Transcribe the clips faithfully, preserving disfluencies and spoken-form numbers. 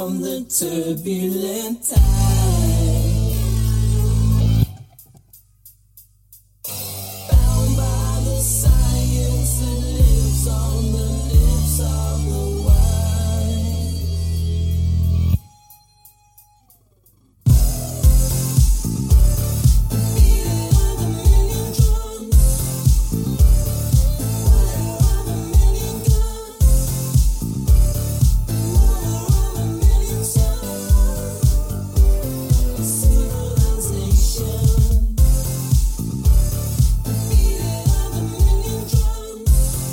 on the turbulent tide, bound by the science that lives on the lips of the wise. The beating of a million drums, fire of a million guns, murder of a million sons, civilization. The beating of a million drums,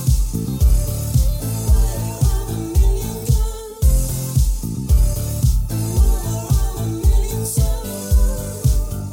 fire of a million guns, murder of a million sons,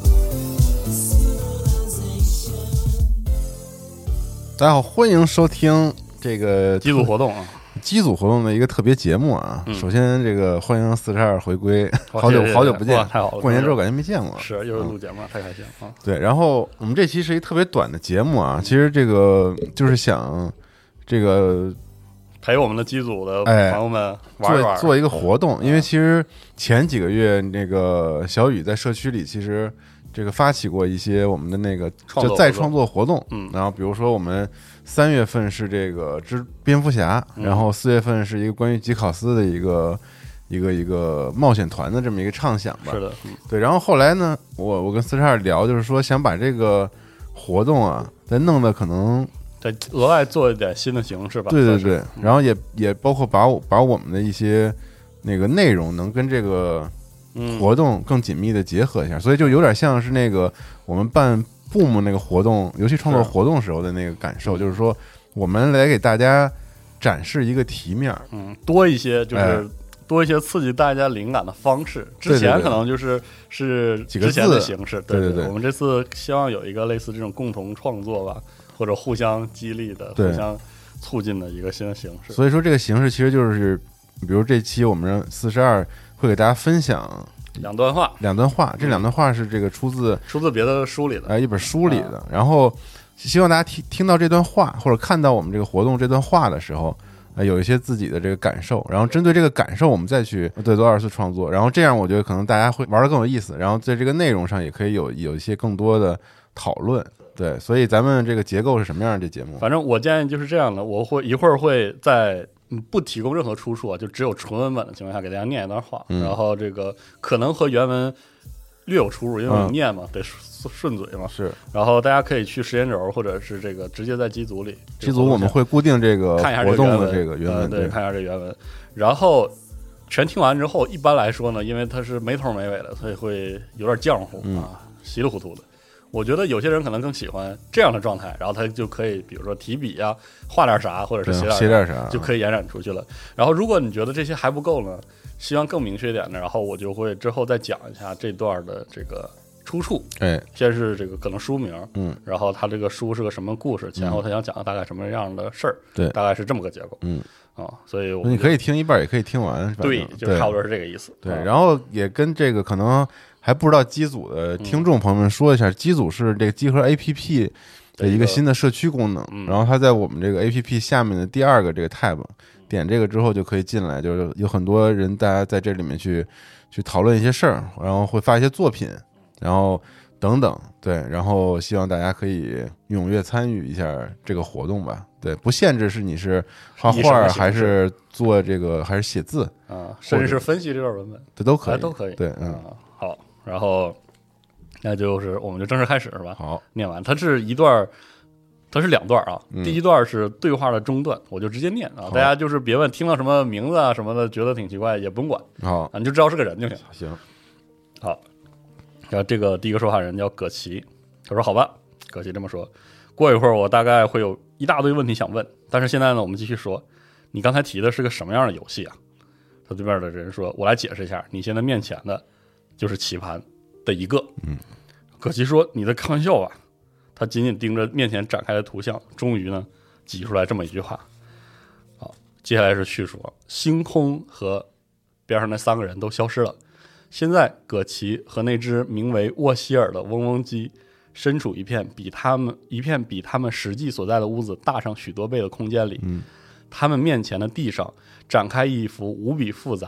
civilization. 大家好，欢迎收听这个机组活动啊， 机组活动的一个特别节目啊。 嗯首先，这个欢迎四十二回归，好久好谢谢好久不见哇，太好了过年之后感觉没见过。 是又是录节目了，太开心了啊！ 对，然后我们这期是一特别短的节目啊，其实这个就是想这个陪我们的机组的哎朋友们玩一玩， 做做一个活动，因为其实前几个月那个小雨在社区里其实这个发起过一些我们的那个创作活动就再创作活动， 嗯然后比如说我们三月份是这个之蝙蝠侠， 嗯然后四月份是一个关于吉考斯的一个一个一个冒险团的这么一个畅想吧， 是的，嗯对，然后后来呢，我我跟四十二聊，就是说想把这个活动啊，再弄得可能再额外做一点新的形式吧。 对对对算是， 然后也也包括把我把我们的一些那个内容能跟这个嗯， 活动更紧密的结合一下，所以就有点像是那个我们办 Boom 那个活动，游戏创作是活动时候的那个感受，就是说我们来给大家展示一个题面儿， 嗯，多一些就是。 哎多一些刺激大家灵感的方式，之对对对前可能就是是几个之前的字形式， 对对对对我们这次希望有一个类似这种共同创作吧，或者互相激励的、 对互相促进的一个新的形式。 所以说这个形式其实就是，比如这期我们让四十二会给大家分享两段话两段话，这两段话是这个出自出自别的书里的， 呃一本书里的，然后希望大家听听到这段话或者看到我们这个活动这段话的时候，呃有一些自己的这个感受，然后针对这个感受我们再去对做二次创作，然后这样我觉得可能大家会玩得更有意思，然后在这个内容上也可以有有一些更多的讨论。对，所以咱们这个结构是什么样的？这节目反正我建议就是这样的，我会一会儿会在嗯不提供任何出处啊，就只有纯文本的情况下给大家念一段话， 嗯然后这个可能和原文略有出入，因为我念嘛、得顺顺嘴嘛， 是然后大家可以去时间轴或者是这个直接在机组里， 机组我们会固定这个看一下活动这个原文的这个原文， 呃对，看一下这原文，然后全听完之后，一般来说呢，因为它是没头没尾的，所以会有点浆糊、 嗯啊，稀里糊涂的。我觉得有些人可能更喜欢这样的状态，然后他就可以，比如说提笔啊，画点啥，或者是写点写点啥就可以延展出去了。然后，如果你觉得这些还不够呢，希望更明确一点的，然后我就会之后再讲一下这段的这个出处。 哎， 先是这个可能书名， 嗯， 然后他这个书是个什么故事，前后他想讲的大概什么样的事儿， 对大概是这么个结构， 嗯啊，所以我你可以听一半，也可以听完，反正对，就差不多是这个意思。 对， 啊然后也跟这个可能还不知道机组的听众朋友们说一下，机组是这个机核 A P P 的一个新的社区功能， 嗯然后它在我们这个 A P P 下面的第二个这个 tab， 点这个之后就可以进来，就是有很多人大家在这里面去去讨论一些事儿，然后会发一些作品，然后等等，对，然后希望大家可以踊跃参与一下这个活动吧。对，不限制是你是画画还是做这个还是写字啊，甚至是分析这段文本， 这都可以， 都可以。 对，嗯， 啊，好，然后那就是我们就正式开始是吧？ 好， 念完，它是一段，它是两段啊。 嗯第一段是对话的中段，我就直接念啊，大家就是别问听到什么名字啊什么的，觉得挺奇怪也不用管好啊，你就知道是个人就行。 行， 好，然后这个第一个说话人叫葛奇，他说好吧，葛奇这么说。过一会儿我大概会有一大堆问题想问，但是现在呢，我们继续说，你刚才提的是个什么样的游戏啊？他对面的人说，我来解释一下，你现在面前的就是棋盘的一个。 嗯， 葛奇说你在开玩笑吧？他紧紧盯着面前展开的图像，终于呢挤出来这么一句话。好，接下来是叙述，星空和边上那三个人都消失了。现在葛奇和那只名为沃希尔的嗡嗡鸡身处一片比他们一片比他们实际所在的屋子大上许多倍的空间里。 嗯， 他们面前的地上展开一幅无比复杂、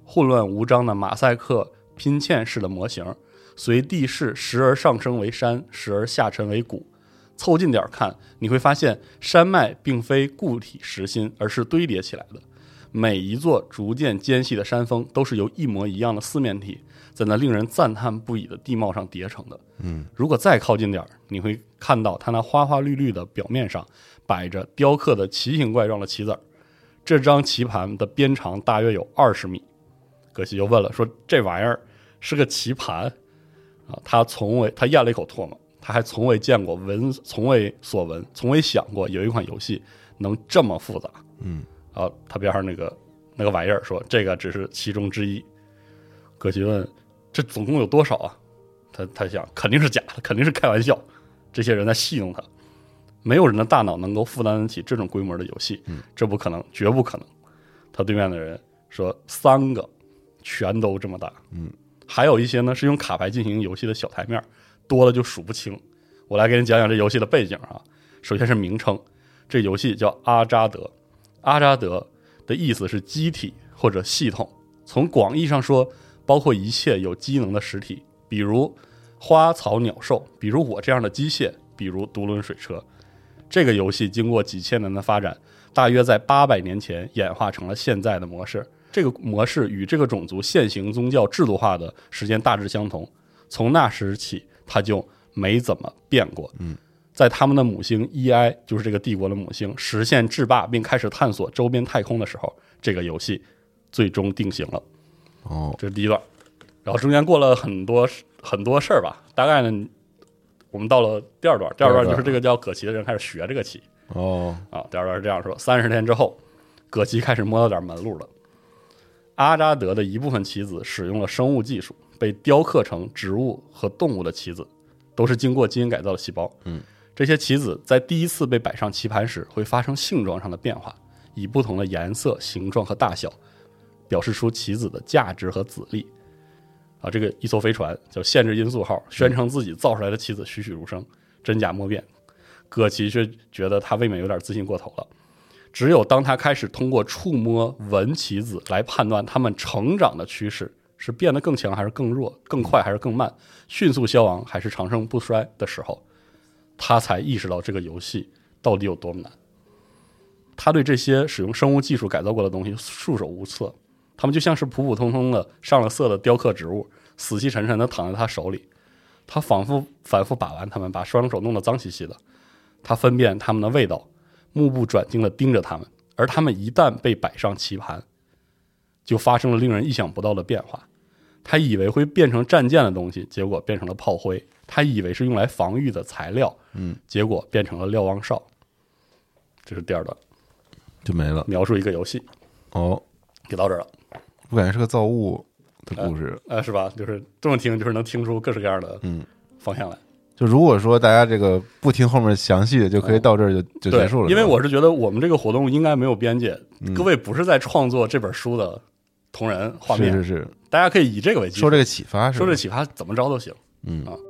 混乱无章的马赛克拼嵌式的模型，随地势时而上升为山，时而下沉为谷。凑近点看，你会发现山脉并非固体实心，而是堆叠起来的。每一座逐渐间隙的山峰都是由一模一样的四面体在那令人赞叹不已的地貌上叠成的。 嗯， 如果再靠近点，你会看到它那花花绿绿的表面上摆着雕刻的奇形怪状的棋子儿。这张棋盘的边长大约有二十米。葛西又问了，说这玩意儿是个棋盘啊？他从未，他咽了一口唾沫，他还从未见过闻，从未所闻，从未想过有一款游戏能这么复杂。 嗯。 然后他边上那个那个玩意儿说，这个只是其中之一。葛西问，这总共有多少啊？他他想，肯定是假的，肯定是开玩笑，这些人在戏弄他。没有人的大脑能够负担得起这种规模的游戏， 嗯， 这不可能，绝不可能。他对面的人说，三个全都这么大。 嗯， 还有一些呢是用卡牌进行游戏的小台面，多了就数不清。我来给你讲讲这游戏的背景啊。首先是名称，这游戏叫阿扎德。阿扎德的意思是机体或者系统，从广义上说，包括一切有机能的实体，比如花草鸟兽，比如我这样的机械，比如独轮水车。这个游戏经过几千年的发展，大约在八百年前演化成了现在的模式。这个模式与这个种族现行宗教制度化的时间大致相同，从那时起它就没怎么变过。 嗯， 在他们的母星 E I， 就是这个帝国的母星，实现制霸并开始探索周边太空的时候，这个游戏最终定型了。 哦， 这是第一段。然后中间过了很多很多事儿吧，大概呢，我们到了第二段。第二段就是这个叫葛奇的人开始学这个棋。 哦， 啊，第二段是这样说：三十天之后，葛奇开始摸到点门路了。阿扎德的一部分棋子使用了生物技术，被雕刻成植物和动物的棋子，都是经过基因改造的细胞。 嗯， 这些棋子在第一次被摆上棋盘时，会发生性状上的变化，以不同的颜色、形状和大小，表示出棋子的价值和子力。啊，这个一艘飞船叫限制因素号，宣称自己造出来的棋子栩栩如生，真假莫辨。葛奇却觉得他未免有点自信过头了。只有当他开始通过触摸、闻棋子来判断他们成长的趋势是变得更强还是更弱、更快还是更慢、迅速消亡还是长盛不衰的时候，他才意识到这个游戏到底有多么难。他对这些使用生物技术改造过的东西束手无策，他们就像是普普通通的上了色的雕刻植物，死气沉沉的躺在他手里。他仿佛反复把玩他们，把双手弄得脏兮兮的。他分辨他们的味道，目不转睛地盯着他们，而他们一旦被摆上棋盘，就发生了令人意想不到的变化。他以为会变成战舰的东西，结果变成了炮灰；他以为是用来防御的材料， 嗯， 结果变成了瞭望哨。这是第二段， 就没了。 描述一个游戏。 哦， 给到这儿了。 我感觉是个造物的故事， 呃，呃是吧？就是这么听，就是能听出各式各样的嗯方向来。 就如果说大家这个不听后面详细的，就可以到这儿就、嗯、就结束了。 因为我是觉得我们这个活动应该没有边界， 嗯、 各位不是在创作这本书的同人画面， 是是是， 大家可以以这个为基础， 受这个启发是吧， 受这个启发怎么着都行。 嗯啊。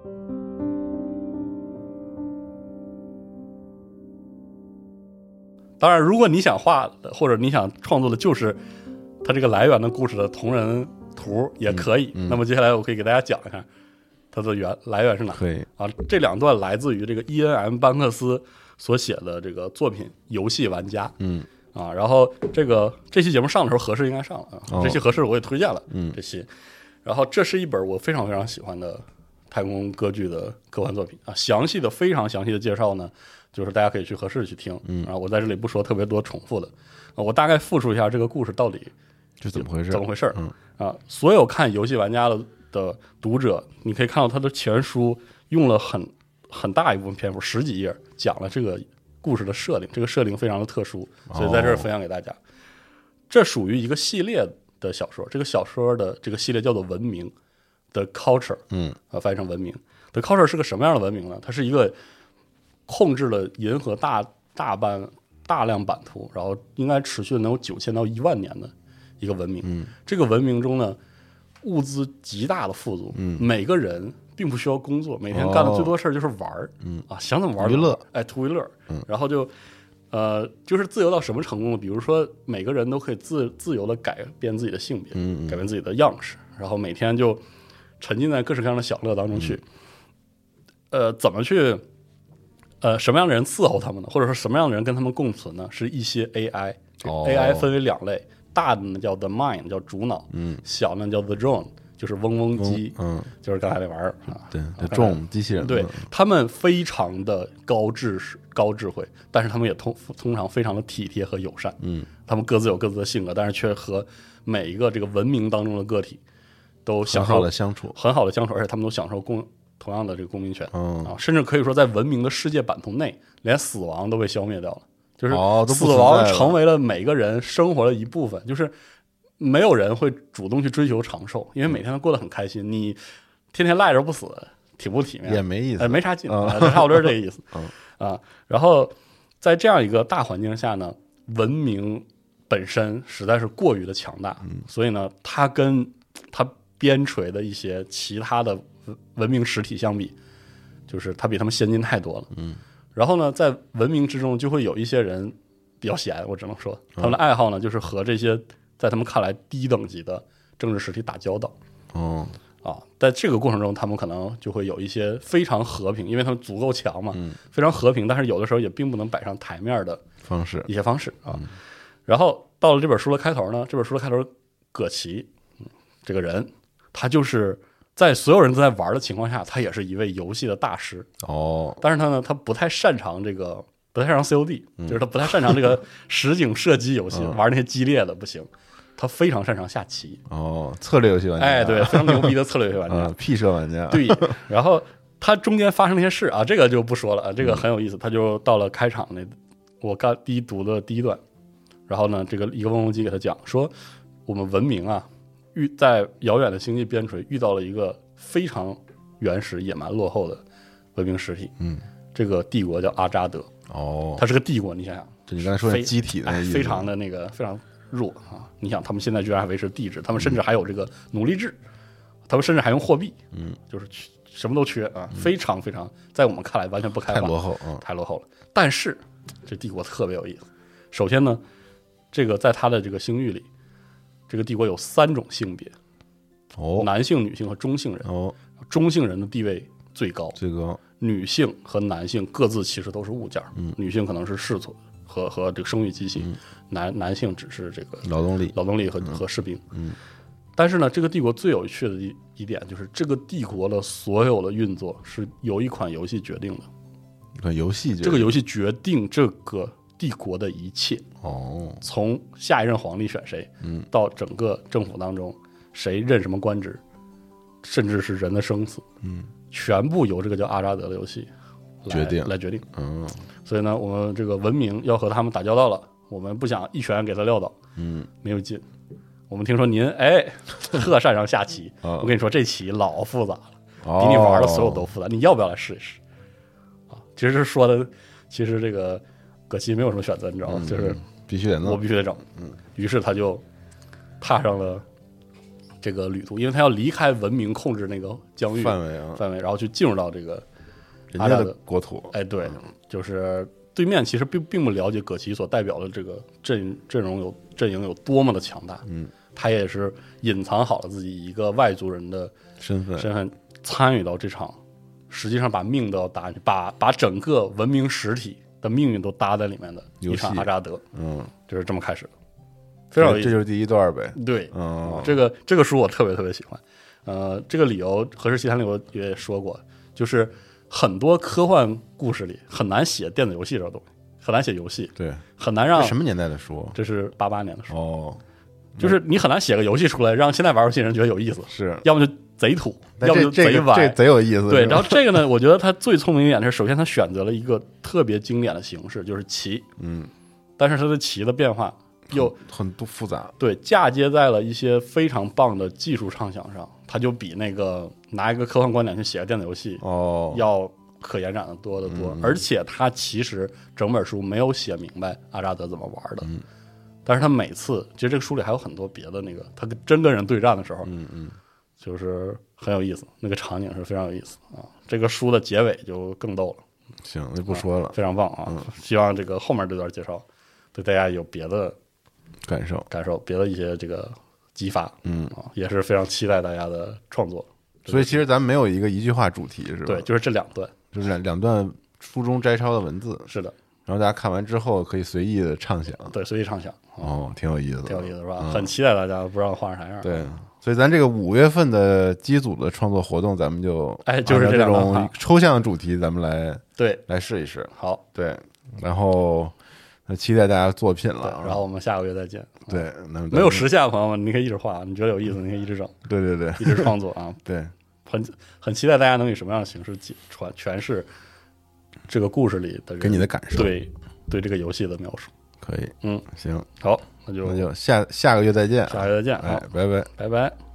当然，如果你想画的或者你想创作的就是它这个来源的故事的同人图也可以。 嗯嗯、 那么接下来我可以给大家讲一下它的源来源是哪？ 可以啊，这两段来自于这个 E N M 班克斯所写的这个作品《游戏玩家》。 嗯啊，然后这个这期节目上的时候，合适应该上了啊。 哦、 这期合适我也推荐了。 嗯， 这期，然后这是一本我非常非常喜欢的太空歌剧的科幻作品啊。详细的非常详细的介绍呢，就是大家可以去合适去听。 嗯， 然后我在这里不说特别多重复的，啊、我大概复述一下这个故事到底是怎么回事？ 怎么回事？ 嗯啊，所有看游戏玩家的。的读者，你可以看到他的全书用了很很大一部分篇幅，十几页讲了这个故事的设定。这个设定非常的特殊，所以在这儿分享给大家。哦、这属于一个系列的小说，这个小说的这个系列叫做《文明》The Culture， 嗯， 啊，翻译成文明。The Culture 是个什么样的文明呢？它是一个控制了银河大大半大量版图，然后应该持续能有九千到一万年的一个文明。 嗯， 这个文明中呢，物资极大的富足， 嗯， 每个人并不需要工作，每天干的最多事儿就是玩儿， 嗯啊，想怎么玩儿娱乐， 哎，图娱乐， 嗯， 然后就呃，就是自由到什么程度呢？比如说每个人都可以自自由的改变自己的性别， 嗯嗯改变自己的样式，然后每天就沉浸在各式各样的享乐当中去。嗯、呃，怎么去？呃，什么样的人伺候他们呢？或者说什么样的人跟他们共存呢？是一些 A I。 哦 A I 分为两类，大的呢叫 the mind， 叫主脑， 嗯， 小呢叫 the drone， 就是嗡嗡机， 嗯， 就是刚才那玩意儿啊。 对， 对这种机器人， 对，他们非常的高智高智慧，但是他们也通通常非常的体贴和友善。 嗯， 他们各自有各自的性格，但是却和每一个这个文明当中的个体都享受很好的相处， 很好的相处，而且他们都享受共同样的这个公民权、 嗯啊，甚至可以说在文明的世界版图内，连死亡都被消灭掉了，就是哦都不死存在了亡成为了每个人生活的一部分，就是没有人会主动去追求长寿，因为每天都过得很开心，你天天赖着不死，体不体面也没意思， 哎，没啥劲， 嗯啊，差不多是这个意思。 嗯啊，然后在这样一个大环境下呢，文明本身实在是过于的强大， 嗯所以呢，它跟它边陲的一些其他的文明实体相比，就是它比他们先进太多了。 嗯， 然后呢，在文明之中就会有一些人比较闲，我只能说他们的爱好呢，就是和这些在他们看来低等级的政治实体打交道。 哦， 啊，在这个过程中，他们可能就会有一些非常和平，因为他们足够强嘛， 嗯非常和平，但是有的时候也并不能摆上台面的方式一些方式啊。然后到了这本书的开头呢，这本书的开头，葛奇、嗯、这个人，他就是在所有人都在玩的情况下，他也是一位游戏的大师。 哦， 但是他呢，他不太擅长这个，不太擅长 C O D，、嗯、就是他不太擅长这个实景射击游戏， 嗯、 玩那些激烈的不行。他非常擅长下棋。 哦，策略游戏玩家， 哎，对，非常牛逼的策略游戏玩家， 嗯、P 社玩家。 对，然后他中间发生那些事啊，这个就不说了啊，这个很有意思。他就到了开场那，我刚第一读的第一段，然后呢，这个一个嗡嗡机给他讲说，我们文明啊，遇在遥远的星际边陲遇到了一个非常原始、野蛮、落后的文明实体。 嗯， 这个帝国叫阿扎德。 哦， 它是个帝国，你想想， 就你刚才说的机体的、 哎，非常的那个非常弱啊！你想，他们现在居然还维持帝制，他们甚至还有这个奴隶制，他们甚至还用货币， 嗯， 就是什么都缺啊，非常非常，在我们看来完全不开放， 太落后，嗯， 太落后了。但是这帝国特别有意思。首先呢，这个在他的这个星域里，这个帝国有三种性别， 哦， 男性、女性和中性人。 哦， 中性人的地位最高， 最高。 女性和男性各自其实都是物件， 嗯， 女性可能是侍从和和这个生育机器， 嗯、 男男性只是这个劳动力、 劳动力和、 嗯、 和士兵。 嗯， 但是呢，这个帝国最有趣的一一点就是，这个帝国的所有的运作是由一款游戏决定的。 一款游戏， 这个游戏决定这个帝国的一切。 哦， 从下一任皇帝选谁， 嗯， 到整个政府当中谁任什么官职，甚至是人的生死， 嗯， 全部由这个叫阿扎德的游戏。 决定来决定， 嗯， 所以呢，我们这个文明要和他们打交道了，我们不想一拳给他撂倒， 嗯， 没有劲。我们听说您哎特擅长下棋， 哦、 我跟你说这棋老复杂了， 哦、 比你玩的所有都复杂，你要不要来试一试？啊，其实是说的，其实这个葛奇没有什么选择，你知道吗？ 嗯、 就是必须得弄， 我必须得整。 嗯， 于是他就踏上了这个旅途，因为他要离开文明控制那个疆域范围啊范围，然后去进入到这个。 人家的国土， 哎，对，就是对面其实并并不了解葛奇所代表的这个阵阵容有阵营有多么的强大， 嗯， 他也是隐藏好了自己以一个外族人的身份身份参与到这场，实际上把命都要搭进去，把把整个文明实体的命运都搭在里面的一场阿扎德， 嗯， 就是这么开始的，非常有意思， 这就是第一段呗， 对， 嗯， 这个这个书我特别特别喜欢，呃，这个理由《何氏奇谭》里我也说过，就是很多科幻故事里很难写电子游戏这种东西，很难写游戏， 对， 很难让什么年代的书？ 这是八八年的书哦， 就是你很难写个游戏出来，让现在玩游戏人觉得有意思， 是， 要么就贼土，要么就贼歪， 这贼有意思。 对，然后这个呢，我觉得他最聪明一点是，首先他选择了一个特别经典的形式，就是棋， 嗯， 但是他的棋的变化又很多复杂， 对，嫁接在了一些非常棒的技术畅想上，他就比那个拿一个科幻观点去写个电子游戏哦要可延展的多得多， 嗯、 而且他其实整本书没有写明白阿扎德怎么玩的， 嗯，但是他每次其实这个书里还有很多别的那个，他真跟人对战的时候， 嗯嗯， 就是很有意思，那个场景是非常有意思啊。这个书的结尾就更逗了， 行，那不说了， 非常棒啊！ 嗯希望这个后面这段介绍对大家有别的感受， 感受，别的一些这个激发嗯， 啊，也是非常期待大家的创作。 所以其实咱们没有一个一句话主题是吧？ 对，就是这两段， 就是两两段书中摘抄的文字， 是的， 然后大家看完之后可以随意的畅想， 对，随意畅想， 哦，挺有意思的， 挺有意思是吧？ 嗯很期待大家不知道画成啥样。 对，所以咱这个五月份的机组的创作活动，咱们就哎就是这这两段话种抽象的主题，咱们来对， 来试一试。 好， 对，然后呃期待大家的作品对了。， 然后我们下个月再见。 对，那没有时限的朋友们，你可以一直画，你觉得有意思，你可以一直整， 对对对一直创作啊。 对， 很很期待大家能以什么样的形式解传诠释这个故事里的人给你的感受， 对对这个游戏的描述。 可以， 嗯， 行， 好，那就那就下下个月再见啊， 下个月再见哎啊，， 拜拜。 拜拜。